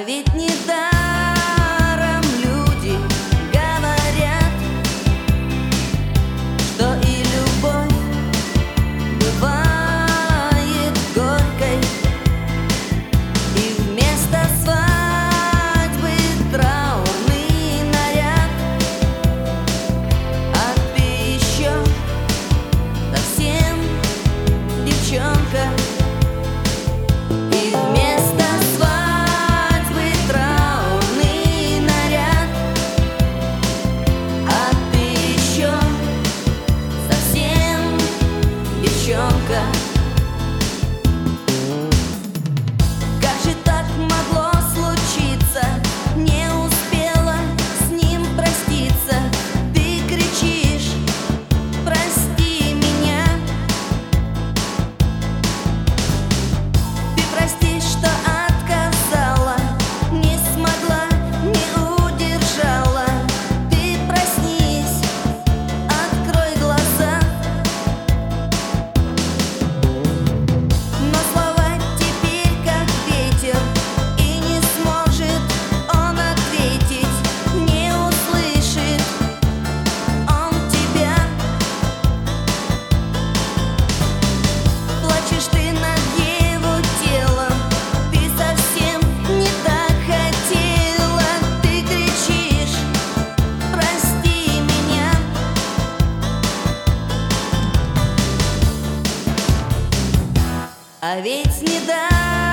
А ведь недаром люди говорят, что и любовь бывает горькой, и вместо свадьбы траурный наряд. А ты еще совсем девчонка. Как же так могло случиться? Не успела с ним проститься. Ты кричишь: прости меня. Ты прости, что отказала, не смогла, не удержала. Ты проснись, открой глаза. А ведь недаром